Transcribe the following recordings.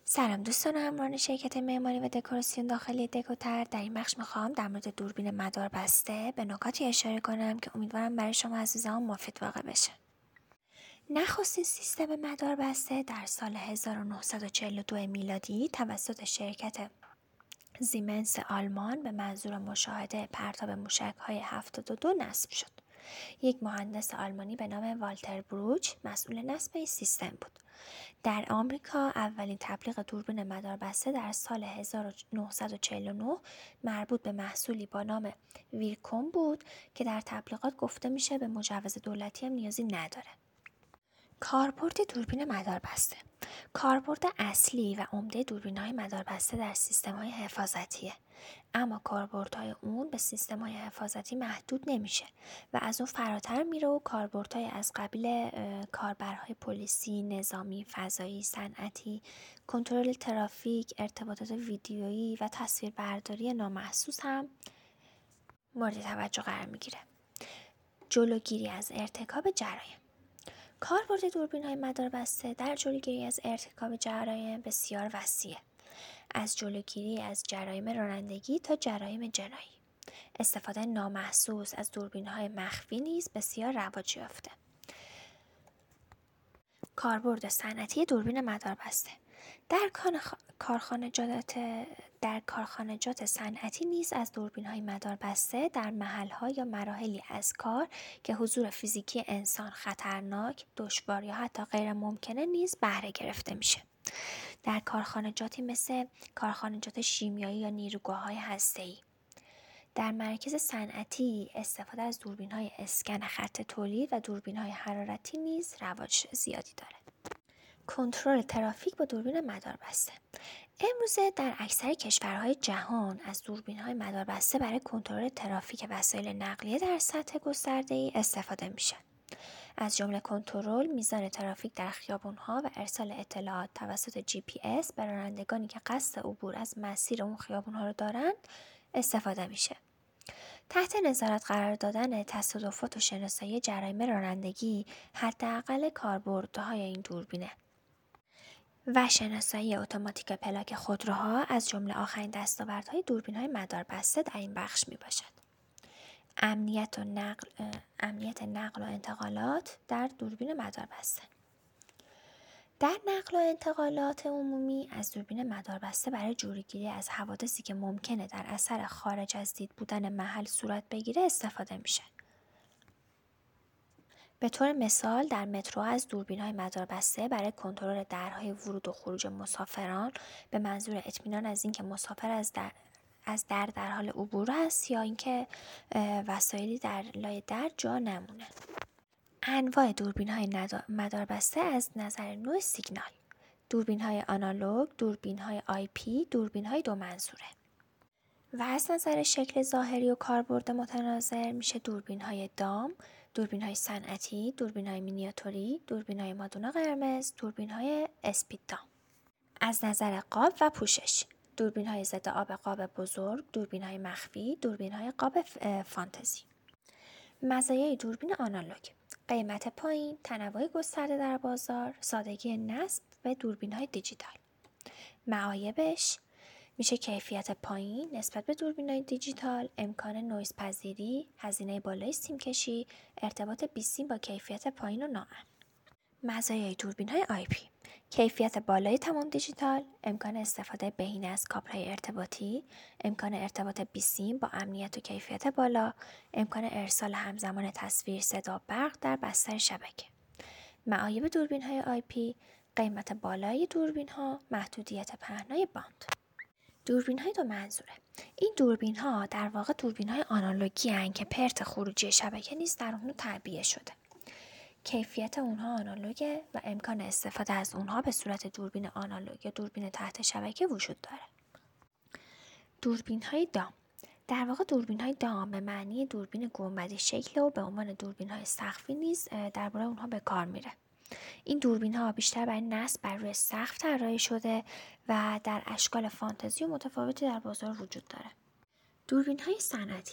سلام دوستان همراهان شرکت معماری و دکوراسیون داخلی دکوتر. در این بخش میخوام در مورد دوربین مداربسته به نکاتی اشاره کنم که امیدوارم برای شما عزیزان مفید واقع بشه. نخستین سیستم مداربسته در سال 1942 میلادی توسط شرکت زیمنس آلمان به منظور مشاهده پرتاب موشک‌های 72 نصب شد. یک مهندس آلمانی به نام والتر بروچ مسئول نصب این سیستم بود. در آمریکا اولین تبلیغ دوربین مداربسته در سال 1949 مربوط به محصولی با نام ویرکوم بود که در تبلیغات گفته میشه به مجوز دولتی هم نیازی نداره. کاربرد دوربین مداربسته. کاربرد اصلی و عمده دوربین‌های مداربسته در سیستم‌های حفاظتیه، اما کاربردهای اون به سیستم‌های حفاظتی محدود نمیشه و از اون فراتر میره و کاربردهای از قبیل کاربرهای پلیسی، نظامی، فضایی، صنعتی، کنترل ترافیک، ارتباطات ویدیویی و تصویربرداری نامحسوس هم مورد توجه قرار میگیره. جلوگیری از ارتکاب جرایم. کاربرد دوربین‌های مداربسته در جلوگیری از ارتکاب جرایم بسیار وسیعه، از جلوگیری از جرایم رانندگی تا جرایم جنایی. استفاده نامحسوس از دوربین‌های مخفی نیز بسیار رواج یافته. کاربرد صنعتی دوربین مداربسته. در کارخانجات صنعتی نیز از دوربین‌های مداربسته در محل‌ها یا مراحلی از کار که حضور فیزیکی انسان خطرناک، دشوار یا حتی غیر ممکنه نیز بهره گرفته میشه. در کارخانجاتی مثل کارخانجات شیمیایی یا نیروگاه‌های هسته‌ای. در مراکز صنعتی استفاده از دوربین‌های اسکن خط تولید و دوربین‌های حرارتی نیز رواج زیادی داره. کنترل ترافیک با دوربین مداربسته. امروزه در اکثر کشورهای جهان از دوربین‌های مداربسته برای کنترل ترافیک وسایل نقلیه در سطح گسترده‌ای استفاده میشه. از جمله کنترل میزان ترافیک در خیابان‌ها و ارسال اطلاعات توسط GPS به رانندگانی که قصد عبور از مسیر اون خیابان‌ها رو دارن استفاده میشه. تحت نظارت قرار دادن تصادفات و شناسایی جرایم رانندگی حداقل کاربردهای این دوربینه و شناسایی اتوماتیک پلاک خودروها از جمله آخرین دستاوردهای دوربین‌های مداربسته در این بخش میباشد. امنیت نقل و انتقالات در دوربین مداربسته. در نقل و انتقالات عمومی از دوربین مداربسته برای جلوگیری از حوادثی که ممکنه در اثر خارج از دید بودن محل صورت بگیره استفاده میشه. به طور مثال در مترو از دوربین‌های مداربسته برای کنترل درهای ورود و خروج مسافران به منظور اطمینان از اینکه مسافر از در حال عبور است یا اینکه وسایلی در لای در جا نمونه. انواع دوربین‌های مداربسته از نظر نوع سیگنال: دوربین‌های آنالوگ، دوربین‌های IP، دوربین‌های دو منظوره. و از نظر شکل ظاهری و کاربرد متناظر میشه دوربین‌های دام، دوربین‌های صنعتی، دوربین‌های مینیاتوری، دوربین‌های مادونا قرمز، دوربین‌های اسپید دام. از نظر قاب و پوشش: دوربین‌های ضد آب قاب بزرگ، دوربین‌های مخفی، دوربین‌های قاب فانتزی. مزایای دوربین آنالوگ: قیمت پایین، تنوع گسترده در بازار، سادگی نصب و دوربین‌های دیجیتال. معایبش میشه کیفیت پایین نسبت به دوربین‌های دیجیتال، امکان نویز پذیری، هزینه بالای سیم‌کشی، ارتباط بی‌سیم با کیفیت پایین و ناامن. مزایای دوربین‌های IP: کیفیت بالای تمام دیجیتال، امکان استفاده بهینه از کابل‌های ارتباطی، امکان ارتباط بی‌سیم با امنیت و کیفیت بالا، امکان ارسال همزمان تصویر، صدا، برق در بستر شبکه. معایب دوربین‌های IP: قیمت بالای دوربین‌ها، محدودیت پهنای باند. دوربین‌های دو منظوره: این دوربین‌ها در واقع دوربین‌های آنالوگی هستند که پرت خروجی شبکه نیز در اون تعبیه شده. کیفیت اونها آنالوگه و امکان استفاده از اونها به صورت دوربین آنالوگ یا دوربین تحت شبکه وجود داره. دوربین‌های دام: در واقع دوربین‌های دام به معنی دوربین گنبدی شکل و به عنوان دوربین‌های سقفی نیز درباره اونها به کار میره. این دوربین‌ها بیشتر برای نصب بر روی سقف طراحی شده و در اشکال فانتزی و متفاوتی در بازار وجود داره. دوربین‌های صنعتی: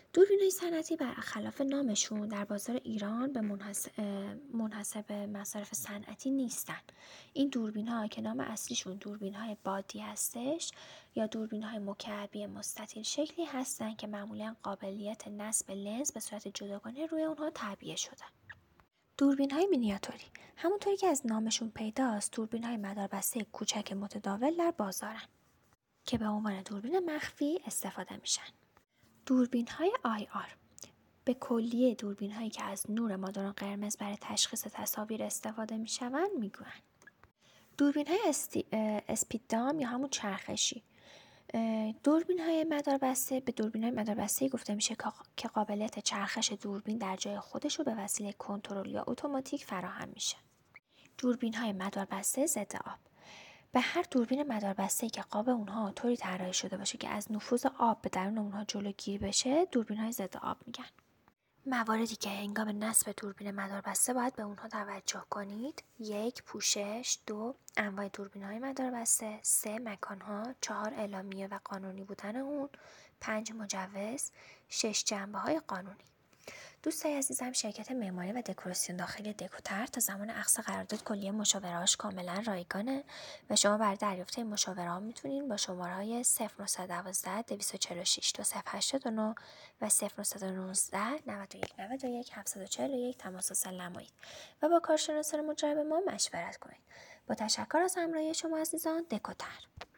دوربین‌های صنعتی برخلاف نامشون در بازار ایران به منحصر به مصارف صنعتی نیستن. این دوربین‌ها که نام اصلیشون دوربین‌های بادی هستش یا دوربین‌های مکعبی مستطیل شکلی هستن که معمولاً قابلیت نصب لنز به صورت جداگانه روی اونها تعبیه شده. دوربین‌های مینیاتوری همونطوری که از نامشون پیداست دوربین‌های مداربسته کوچک متداول در بازارن که به عنوان دوربین مخفی استفاده میشن. دوربین‌های IR به کلیه دوربین‌هایی که از نور مادون قرمز برای تشخیص تصاویر استفاده میشوند میگویند. دوربین‌های اسپیددام یا همون چرخشی. دوربین‌های مداربسته به دوربین‌های مداربسته گفته میشه که قابلیت چرخش دوربین در جای خودش رو به وسیله کنترل یا اتوماتیک فراهم میشه. دوربین‌های مداربسته ضد آب. به هر دوربین مداربسته‌ای که قاب اونها طوری طراحی شده باشه که از نفوذ آب به درون اونها جلوگیری بشه دوربین‌های ضد آب میگن. مواردی که هنگام نصب دوربین مداربسته باید به اونها توجه کنید: 1. پوشش، 2. انواع دوربین‌های مداربسته، 3. مکان‌ها، 4. اعلامیه و قانونی بودن اون، 5. مجوز، 6. جنبه‌های قانونی. دوستای عزیزم، شرکت معماری و دکوراسیون داخلی دکوتر تا زمان اقصا قرارداد کلیه مشاوره‌اش کاملا رایگانه و شما برای دریافت این مشاوره میتونین با شماره‌های 0912 246 2089 و 0919 91 91 741 تماس نمایید و با کارشناسان مجرب ما مشورت کنید. با تشکر از همراهی شما عزیزان، دکوتر.